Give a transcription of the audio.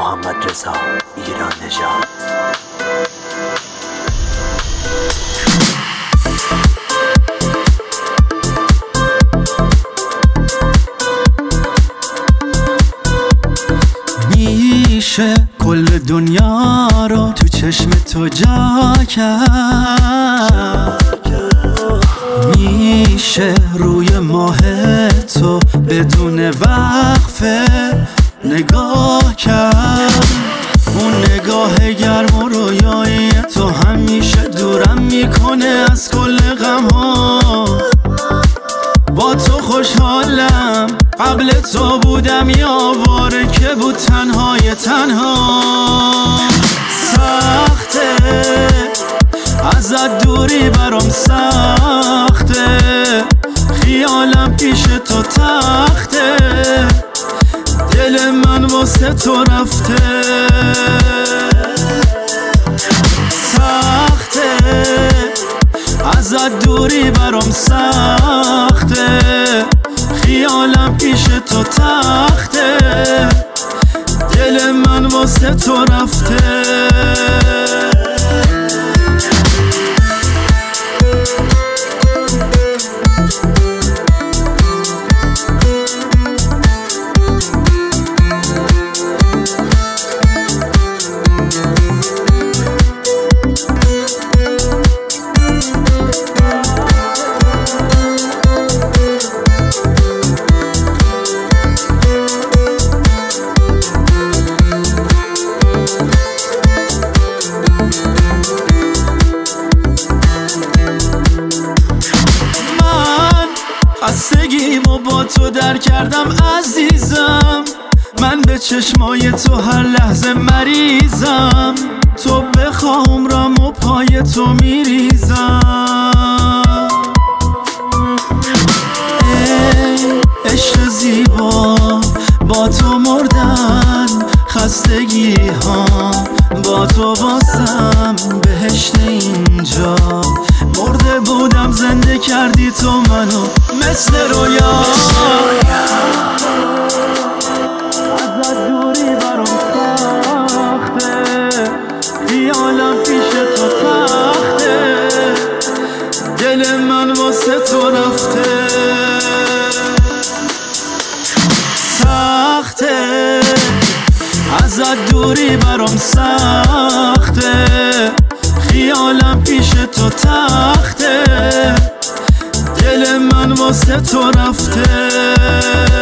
محمدرضا ایران نژاد. میشه کل دنیا رو تو چشم تو جا کرد، میشه روی ماه تو بدون وقفه نگاه کرد. اون نگاه گرم و رویایی تو همیشه دورم میکنه از کل غم ها. با تو خوشحالم، قبل تو بودم یه آواره که بود تنهای تنها. سخته ازت دوری برام، سخته خیالم پیش تو تخته، دل من واسه تو رفته. سخته ازت دوری برام، سخته خیالم پیش تو تخته، دل من واسه تو رفته. خستگیمو با تو در کردم عزیزم، من به چشمای تو هر لحظه مریضم. تو بخوا عمرم و پای تو میریزم. ای عشق زیبا با تو مردن، خستگی ها با تو واسم بهشت اینجا. مرده بودم زنده کردی تو منو مثل رویا. ازت دوری برام سخته، خیالم پیش تو تخته، دل من واسه تو رفته. سخته ازت دوری برام، سخته خیالم پیش تو تخته، دل من واسه تو رفته.